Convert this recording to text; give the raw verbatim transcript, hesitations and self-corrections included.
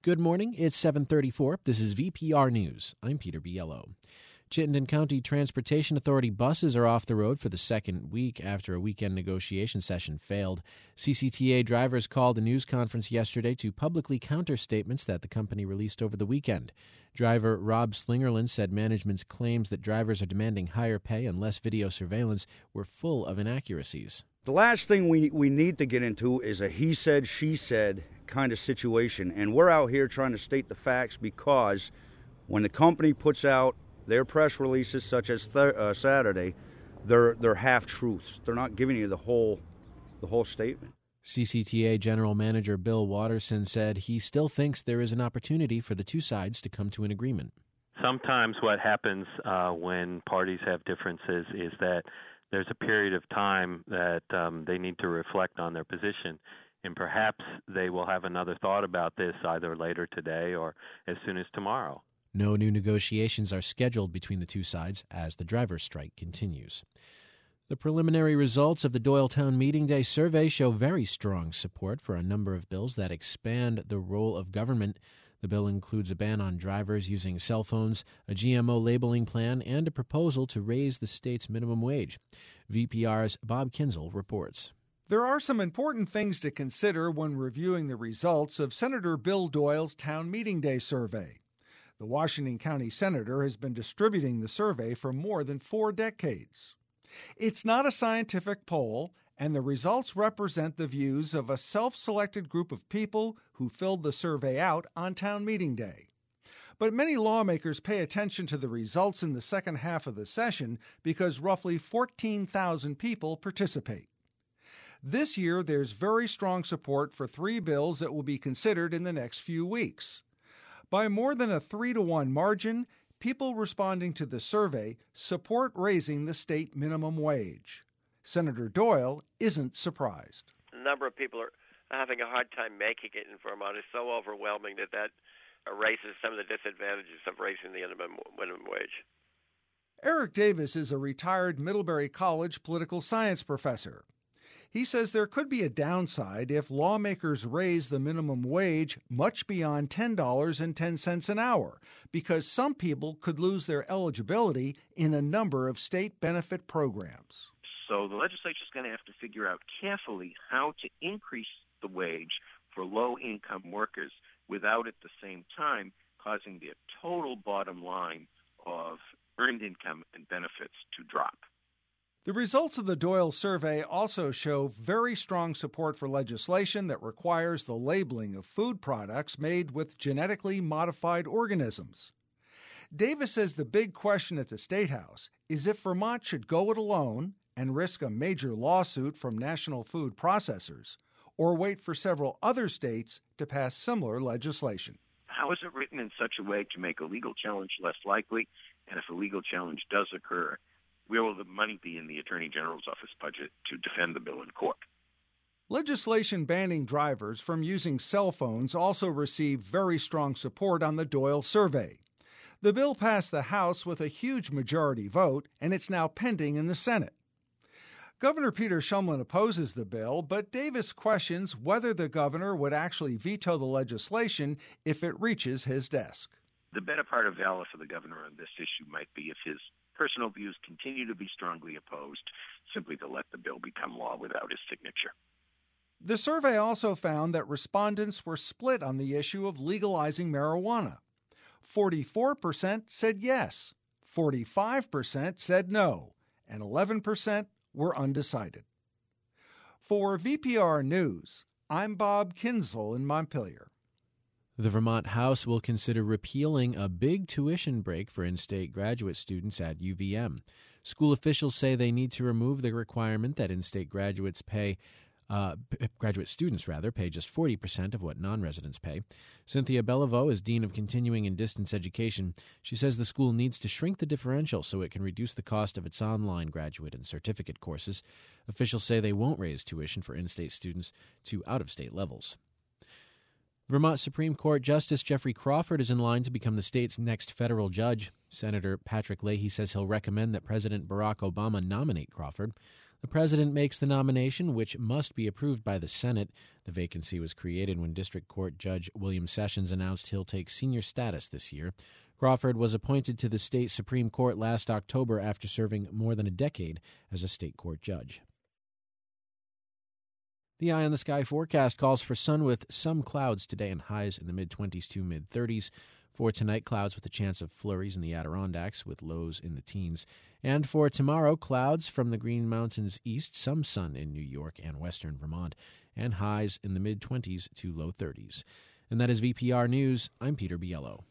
Good morning. It's seven thirty-four. This is V P R News. I'm Peter Biello. Chittenden County Transportation Authority buses are off the road for the second week after a weekend negotiation session failed. C C T A drivers called a news conference yesterday to publicly counter statements that the company released over the weekend. Driver Rob Slingerland said management's claims that drivers are demanding higher pay and less video surveillance were full of inaccuracies. The last thing we we need to get into is a he said, she said kind of situation. And we're out here trying to state the facts because when the company puts out their press releases, such as th- uh, Saturday, they're they're half truths. They're not giving you the whole the whole statement. C C T A General Manager Bill Watterson said he still thinks there is an opportunity for the two sides to come to an agreement. Sometimes what happens uh, when parties have differences is that there's a period of time that um, they need to reflect on their position, and perhaps they will have another thought about this either later today or as soon as tomorrow. No new negotiations are scheduled between the two sides as the driver's strike continues. The preliminary results of the Doylestown Meeting Day survey show very strong support for a number of bills that expand the role of government. The bill includes a ban on drivers using cell phones, a G M O labeling plan, and a proposal to raise the state's minimum wage. V P R's Bob Kinzel reports. There are some important things to consider when reviewing the results of Senator Bill Doyle's Town Meeting Day survey. The Washington County Senator has been distributing the survey for more than four decades. It's not a scientific poll, and the results represent the views of a self-selected group of people who filled the survey out on Town Meeting Day. But many lawmakers pay attention to the results in the second half of the session because roughly fourteen thousand people participate. This year, there's very strong support for three bills that will be considered in the next few weeks. By more than a three to one margin, people responding to the survey support raising the state minimum wage. Senator Doyle isn't surprised. The number of people are having a hard time making it in Vermont is so overwhelming that that erases some of the disadvantages of raising the minimum, minimum wage. Eric Davis is a retired Middlebury College political science professor. He says there could be a downside if lawmakers raise the minimum wage much beyond ten dollars and ten cents an hour, because some people could lose their eligibility in a number of state benefit programs. So the legislature is going to have to figure out carefully how to increase the wage for low-income workers without at the same time causing their total bottom line of earned income and benefits to drop. The results of the Doyle survey also show very strong support for legislation that requires the labeling of food products made with genetically modified organisms. Davis says the big question at the State House is if Vermont should go it alone and risk a major lawsuit from national food processors, or wait for several other states to pass similar legislation. How is it written in such a way to make a legal challenge less likely? And if a legal challenge does occur, where will the money be in the Attorney General's office budget to defend the bill in court? Legislation banning drivers from using cell phones also received very strong support on the Doyle survey. The bill passed the House with a huge majority vote, and it's now pending in the Senate. Governor Peter Shumlin opposes the bill, but Davis questions whether the governor would actually veto the legislation if it reaches his desk. The better part of valor for the governor on this issue might be if his personal views continue to be strongly opposed, simply to let the bill become law without his signature. The survey also found that respondents were split on the issue of legalizing marijuana. forty-four percent said yes, forty-five percent said no, and eleven percent were undecided. For V P R News, I'm Bob Kinzel in Montpelier. The Vermont House will consider repealing a big tuition break for in-state graduate students at U V M. School officials say they need to remove the requirement that in-state graduates pay Uh, graduate students, rather, pay just forty percent of what non-residents pay. Cynthia Beliveau is Dean of Continuing and Distance Education. She says the school needs to shrink the differential so it can reduce the cost of its online graduate and certificate courses. Officials say they won't raise tuition for in-state students to out-of-state levels. Vermont Supreme Court Justice Jeffrey Crawford is in line to become the state's next federal judge. Senator Patrick Leahy says he'll recommend that President Barack Obama nominate Crawford. The president makes the nomination, which must be approved by the Senate. The vacancy was created when District Court Judge William Sessions announced he'll take senior status this year. Crawford was appointed to the state Supreme Court last October after serving more than a decade as a state court judge. The Eye on the Sky forecast calls for sun with some clouds today and highs in the mid-twenties to mid-thirties. For tonight, clouds with a chance of flurries in the Adirondacks with lows in the teens. And for tomorrow, clouds from the Green Mountains east, some sun in New York and western Vermont, and highs in the mid-twenties to low thirties. And that is V P R News. I'm Peter Biello.